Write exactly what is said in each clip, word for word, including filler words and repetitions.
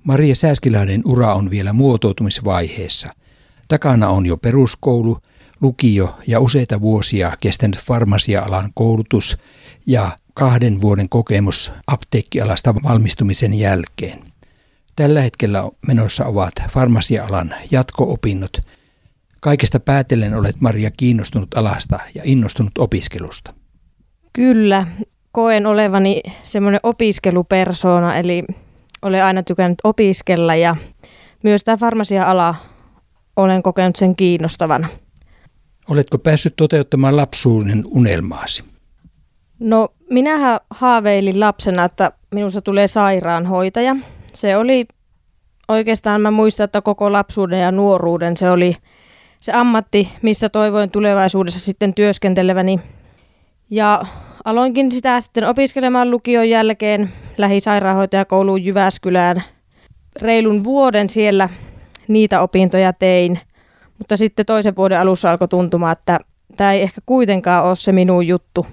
Maria Sääskilahden ura on vielä muotoutumisvaiheessa. Takana on jo peruskoulu, lukio ja useita vuosia kestänyt farmasia-alan koulutus ja kahden vuoden kokemus apteekkialasta valmistumisen jälkeen. Tällä hetkellä menossa ovat farmasia-alan jatko-opinnot. Kaikesta päätellen olet, Maria, kiinnostunut alasta ja innostunut opiskelusta. Kyllä, koen olevani semmoinen opiskelupersoona, eli olen aina tykännyt opiskella ja myös tämä farmasia-ala olen kokenut sen kiinnostavana. Oletko päässyt toteuttamaan lapsuuden unelmaasi? No, minähän haaveilin lapsena, että minusta tulee sairaanhoitaja. Se oli oikeastaan, mä muistan, että koko lapsuuden ja nuoruuden se oli se ammatti, missä toivoin tulevaisuudessa sitten työskenteleväni. Ja aloinkin sitä sitten opiskelemaan lukion jälkeen lähisairaanhoitajakouluun Jyväskylään. Reilun vuoden siellä niitä opintoja tein, mutta sitten toisen vuoden alussa alkoi tuntumaan, että tämä ei ehkä kuitenkaan ole se minun juttu.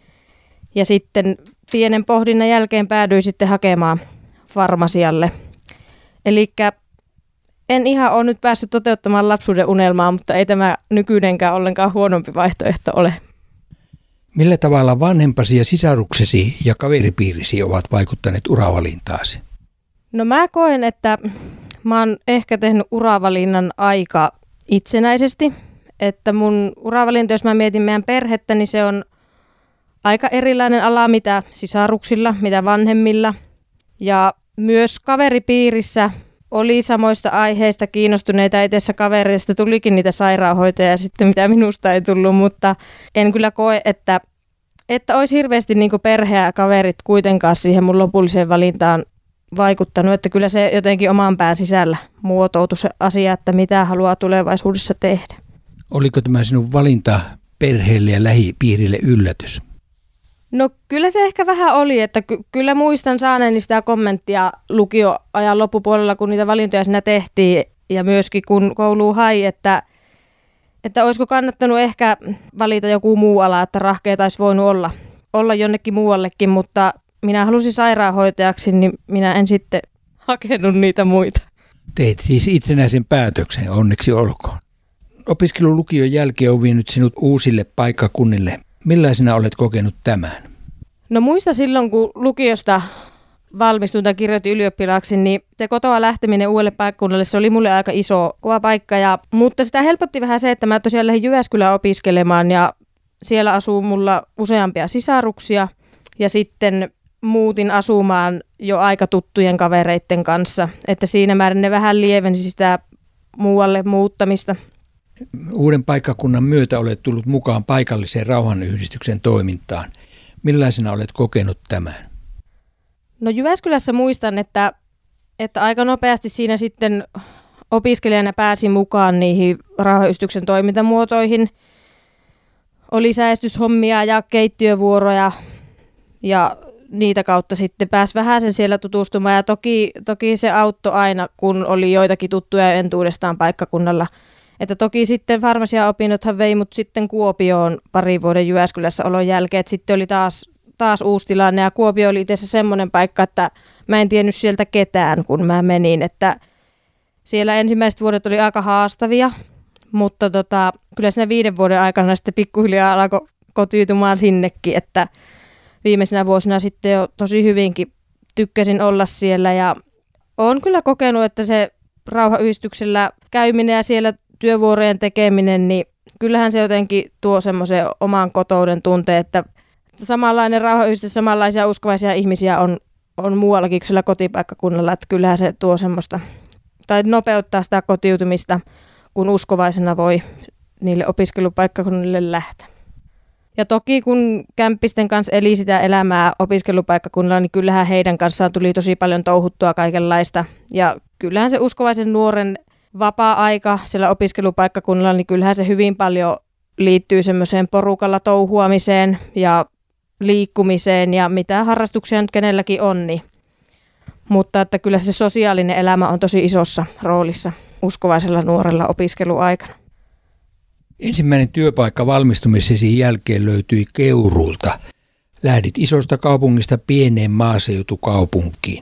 Ja sitten pienen pohdinnan jälkeen päädyin sitten hakemaan farmasialle. Elikkä en ihan ole nyt päässyt toteuttamaan lapsuuden unelmaa, mutta ei tämä nykyinenkään ollenkaan huonompi vaihtoehto ole. Millä tavalla vanhempasi ja sisaruksesi ja kaveripiirisi ovat vaikuttaneet uravalintaasi? No mä koen, että mä oon ehkä tehnyt uravalinnan aika itsenäisesti. Että mun uravalinta, jos mä mietin meidän perhettä, niin se on aika erilainen ala mitä sisaruksilla, mitä vanhemmilla. Ja myös kaveripiirissä oli samoista aiheista kiinnostuneita. Itse kavereista tulikin niitä sairaanhoitajia sitten, mitä minusta ei tullut, mutta en kyllä koe, että, että olisi hirveästi niin kuin perhe ja kaverit kuitenkaan siihen mun lopulliseen valintaan vaikuttanut. Että kyllä se jotenkin oman pään sisällä muotoutui se asia, että mitä haluaa tulevaisuudessa tehdä. Oliko tämä sinun valinta perheelle ja lähipiirille yllätys? No kyllä se ehkä vähän oli, että ky- kyllä muistan saaneeni sitä kommenttia lukioajan loppupuolella, kun niitä valintoja siinä tehtiin ja myöskin kun kouluun hai, että, että olisiko kannattanut ehkä valita joku muu ala, että rahkeet olisi voinut olla, olla jonnekin muuallekin, mutta minä halusin sairaanhoitajaksi, niin minä en sitten hakenut niitä muita. Teit siis itsenäisen päätöksen, onneksi olkoon. Opiskelun lukion jälkeen on vienyt sinut uusille paikkakunnille. Millaisena olet kokenut tämän? No muista silloin, kun lukiosta valmistuin tai kirjoitin ylioppilaaksi, niin se kotoa lähteminen uudelle paikkakunnalle, se oli mulle aika iso, kova paikka. Ja, mutta sitä helpotti vähän se, että mä tosiaan lähdin Jyväskylään opiskelemaan ja siellä asuu mulla useampia sisaruksia. Ja sitten muutin asumaan jo aika tuttujen kavereiden kanssa, että siinä määrin ne vähän lievensi sitä muualle muuttamista. Uuden paikkakunnan myötä olet tullut mukaan paikalliseen rauhanyhdistyksen toimintaan. Millaisena olet kokenut tämän? No Jyväskylässä muistan, että, että aika nopeasti siinä sitten opiskelijana pääsin mukaan niihin rauhanyhdistyksen toimintamuotoihin. Oli säestyshommia ja keittiövuoroja ja niitä kautta sitten pääsi vähän sen siellä tutustumaan. Ja toki, toki se auttoi aina, kun oli joitakin tuttuja entuudestaan paikkakunnalla. Että toki sitten farmasiaopinnothan vei mut sitten Kuopioon parin vuoden Jyväskylässä olon jälkeen, että sitten oli taas, taas uusi tilanne ja Kuopio oli itse semmoinen paikka, että mä en tiennyt sieltä ketään, kun mä menin, että siellä ensimmäiset vuodet oli aika haastavia, mutta tota, kyllä siinä viiden vuoden aikana sitten pikkuhiljaa alkoi kotiutumaan sinnekin, että viimeisenä vuosina sitten jo tosi hyvinkin tykkäsin olla siellä ja olen kyllä kokenut, että se rauhanyhdistyksellä käyminen ja siellä työvuorojen tekeminen, niin kyllähän se jotenkin tuo semmoisen oman kotouden tunteen, että samanlainen rauhanyhdistys, samanlaisia uskovaisia ihmisiä on, on muuallakin kuin sillä kotipaikkakunnalla, että kyllähän se tuo semmoista, tai nopeuttaa sitä kotiutumista, kun uskovaisena voi niille opiskelupaikkakunnille lähteä. Ja toki kun kämppisten kanssa eli sitä elämää opiskelupaikkakunnalla, niin kyllähän heidän kanssaan tuli tosi paljon touhuttua kaikenlaista. Ja kyllähän se uskovaisen nuoren vapaa-aika siellä opiskelupaikkakunnalla, niin kyllähän se hyvin paljon liittyy semmoiseen porukalla touhuamiseen ja liikkumiseen ja mitä harrastuksia nyt kenelläkin on. Niin. Mutta että kyllä se sosiaalinen elämä on tosi isossa roolissa uskovaisella nuorella opiskeluaikana. Ensimmäinen työpaikka valmistumisesi jälkeen löytyi Keuruulta. Lähdit isosta kaupungista pieneen maaseutukaupunkiin.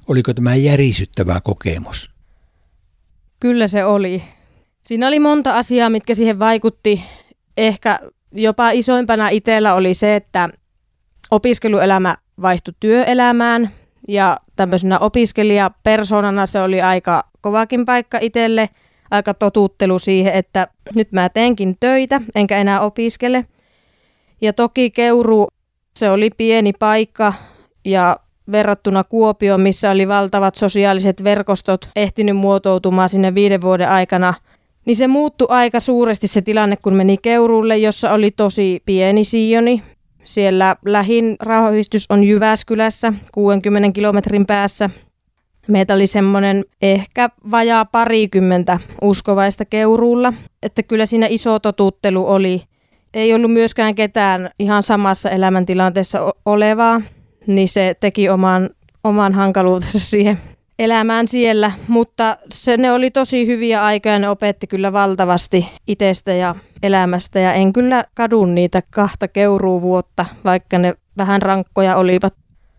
Oliko tämä järisyttävä kokemus? Kyllä se oli. Siinä oli monta asiaa, mitkä siihen vaikutti. Ehkä jopa isoimpana itsellä oli se, että opiskeluelämä vaihtui työelämään ja tämmöisenä opiskelijapersonana se oli aika kovakin paikka itselle, aika totuttelu siihen, että nyt mä teenkin töitä enkä enää opiskele. Ja toki Keuruu, se oli pieni paikka ja verrattuna Kuopioon, missä oli valtavat sosiaaliset verkostot ehtinyt muotoutumaan sinne viiden vuoden aikana, niin se muuttui aika suuresti se tilanne, kun meni Keuruulle, jossa oli tosi pieni siioni. Siellä lähin rauhanyhdistys on Jyväskylässä, kuudenkymmenen kilometrin päässä. Meitä oli semmoinen ehkä vajaa parikymmentä uskovaista Keuruulla, että kyllä siinä iso totuttelu oli. Ei ollut myöskään ketään ihan samassa elämäntilanteessa olevaa, niin se teki oman, oman hankaluutensa siihen elämään siellä. Mutta se, ne oli tosi hyviä aikoja, ne opetti kyllä valtavasti itsestä ja elämästä. Ja en kyllä kadu niitä kahta Keuruuvuotta, vaikka ne vähän rankkoja olivat.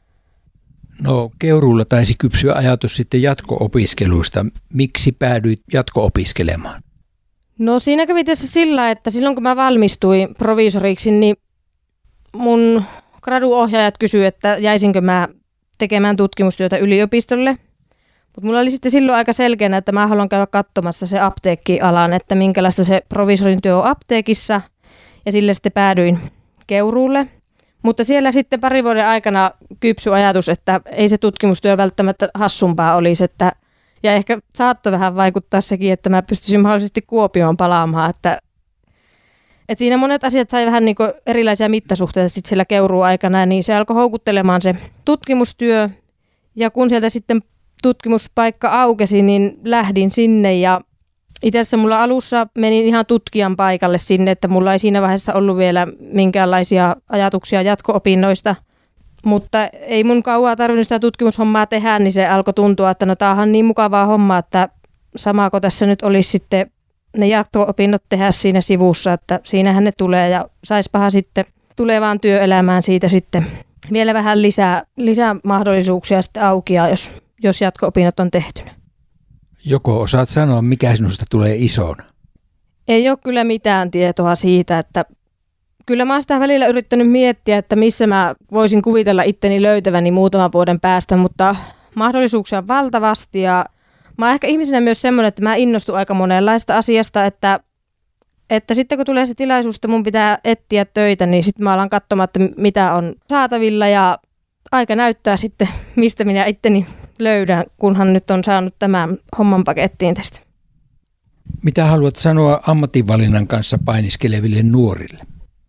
No Keuruulla taisi kypsyä ajatus sitten jatko-opiskeluista. Miksi päädyit jatko-opiskelemaan? No siinä kävi tässä sillä, että silloin kun mä valmistuin proviisoriksi, niin mun graduohjaajat kysyivät, että jäisinkö mä tekemään tutkimustyötä yliopistolle. Mutta mulla oli sitten silloin aika selkeänä, että mä haluan käydä katsomassa se apteekkialan, että minkälaista se proviisorin työ on apteekissa. Ja sille sitten päädyin Keuruulle. Mutta siellä sitten pari vuoden aikana kypsy ajatus, että ei se tutkimustyö välttämättä hassumpaa olisi. Että, ja ehkä saattoi vähän vaikuttaa sekin, että mä pystyisin mahdollisesti Kuopioon palaamaan. Että, että siinä monet asiat sai vähän niin kuin erilaisia mittasuhteita sitten siellä Keuruun aikana. Niin se alkoi houkuttelemaan se tutkimustyö. Ja kun sieltä sitten tutkimuspaikka aukesi, niin lähdin sinne. Ja itse asiassa mulla alussa menin ihan tutkijan paikalle sinne, että mulla ei siinä vaiheessa ollut vielä minkäänlaisia ajatuksia jatko-opinnoista. Mutta ei mun kauaa tarvinnut sitä tutkimushommaa tehdä, niin se alkoi tuntua, että no tämähän on niin mukavaa hommaa, että samaako tässä nyt olisi sitten ne jatko-opinnot tehdä siinä sivussa, että siinähän ne tulee ja saispahan sitten tulevaan työelämään siitä sitten vielä vähän lisää, lisää mahdollisuuksia sitten aukia, jos, jos jatko-opinnot on tehtynä. Joko osaat sanoa, mikä sinusta tulee isona? Ei ole kyllä mitään tietoa siitä, että kyllä mä oon sitä välillä yrittänyt miettiä, että missä mä voisin kuvitella itteni löytäväni muutaman vuoden päästä, mutta mahdollisuuksia on valtavasti ja mä oon ehkä ihmisenä myös semmoinen, että mä innostun aika monenlaista asiasta, että, että sitten kun tulee se tilaisuus, että mun pitää etsiä töitä, niin sitten mä alan katsomaan, että mitä on saatavilla ja aika näyttää sitten, mistä minä itteni löydän, kunhan nyt on saanut tämän homman pakettiin tästä. Mitä haluat sanoa ammatinvalinnan kanssa painiskeleville nuorille?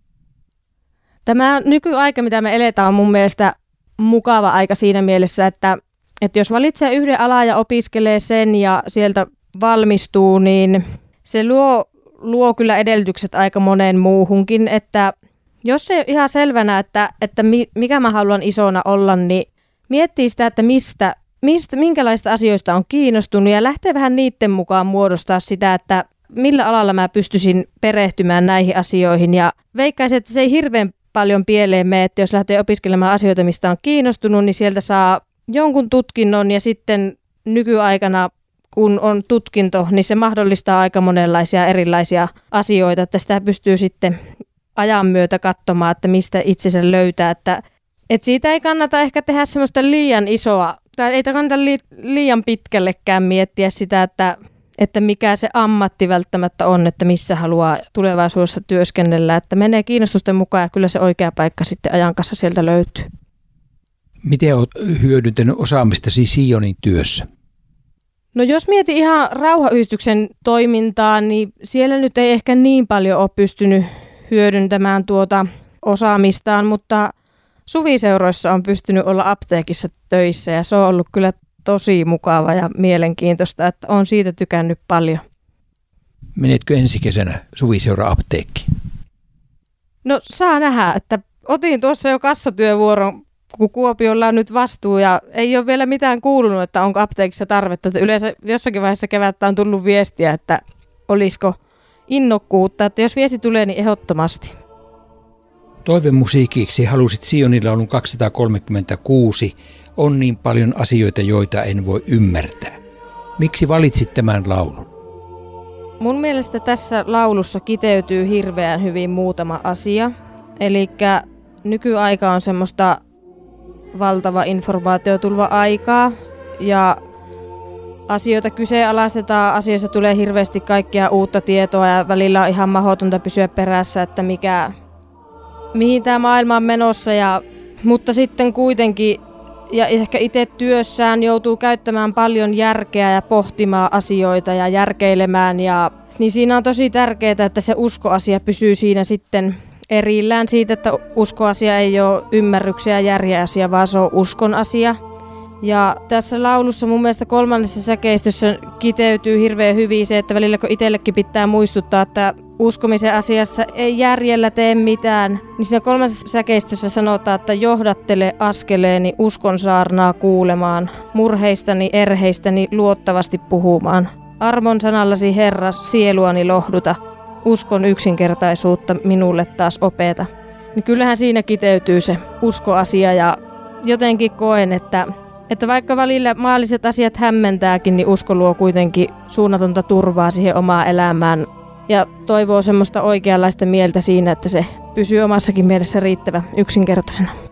Tämä nykyaika, mitä me eletään, on mun mielestä mukava aika siinä mielessä, että, että jos valitsee yhden alan ja opiskelee sen ja sieltä valmistuu, niin se luo, luo kyllä edellytykset aika moneen muuhunkin, että jos ei ole ihan selvänä, että, että mikä mä haluan isona olla, niin miettii sitä, että mistä, mistä, minkälaista asioista on kiinnostunut ja lähtee vähän niiden mukaan muodostaa sitä, että millä alalla mä pystyisin perehtymään näihin asioihin. Ja veikkaisin, että se ei hirveän paljon pieleen mene, että jos lähtee opiskelemaan asioita, mistä on kiinnostunut, niin sieltä saa jonkun tutkinnon ja sitten nykyaikana, kun on tutkinto, niin se mahdollistaa aika monenlaisia erilaisia asioita, että sitä pystyy sitten ajan myötä katsomaan, että mistä itsensä löytää, että, että siitä ei kannata ehkä tehdä semmoista liian isoa, tai ei kannata li, liian pitkällekään miettiä sitä, että, että mikä se ammatti välttämättä on, että missä haluaa tulevaisuudessa työskennellä, että menee kiinnostusten mukaan ja kyllä se oikea paikka sitten ajan kanssa sieltä löytyy. Miten olet hyödyntänyt osaamistasi Sionin työssä? No jos mietin ihan rauhanyhdistyksen toimintaa, niin siellä nyt ei ehkä niin paljon ole pystynyt hyödyntämään tuota osaamistaan, mutta suviseuroissa on pystynyt olla apteekissa töissä ja se on ollut kyllä tosi mukava ja mielenkiintoista, että olen siitä tykännyt paljon. Menetkö ensi kesänä suviseura-apteekkiin? No saa nähdä, että otin tuossa jo kassatyövuoron, kun Kuopiolla on nyt vastuu ja ei ole vielä mitään kuulunut, että onko apteekissa tarvetta. Että yleensä jossakin vaiheessa kevättä on tullut viestiä, että olisiko innokkuutta, että jos viesti tulee, niin ehdottomasti. Toivemusiikiksi halusit Sionin laulun kaksisataakolmekymmentäkuusi. On niin paljon asioita, joita en voi ymmärtää. Miksi valitsit tämän laulun? Mun mielestä tässä laulussa kiteytyy hirveän hyvin muutama asia. Eli nykyaika on semmoista valtava informaatiotulva-aikaa ja asioita kyseenalaistetaan, asioissa tulee hirveästi kaikkea uutta tietoa ja välillä on ihan mahdotonta pysyä perässä, että mikä, mihin tämä maailma on menossa. Ja, mutta sitten kuitenkin, ja ehkä itse työssään joutuu käyttämään paljon järkeä ja pohtimaan asioita ja järkeilemään. Ja, niin siinä on tosi tärkeää, että se uskoasia pysyy siinä sitten erillään siitä, että uskoasia ei ole ymmärryksen ja järjen asia, vaan se on uskon asia. Ja tässä laulussa mun mielestä kolmannessa säkeistössä kiteytyy hirveän hyvin se, että välillä kun itsellekin pitää muistuttaa, että uskomisen asiassa ei järjellä tee mitään, niin siinä kolmannessa säkeistössä sanotaan, että johdattele askeleeni uskon saarnaa kuulemaan, murheistani erheistäni luottavasti puhumaan. Armon sanallasi Herra, sieluani lohduta, uskon yksinkertaisuutta minulle taas opeta. Niin kyllähän siinä kiteytyy se uskoasia ja jotenkin koen, että Että vaikka välillä maalliset asiat hämmentääkin, niin usko luo kuitenkin suunnatonta turvaa siihen omaan elämään ja toivoo semmoista oikeanlaista mieltä siinä, että se pysyy omassakin mielessä riittävän yksinkertaisena.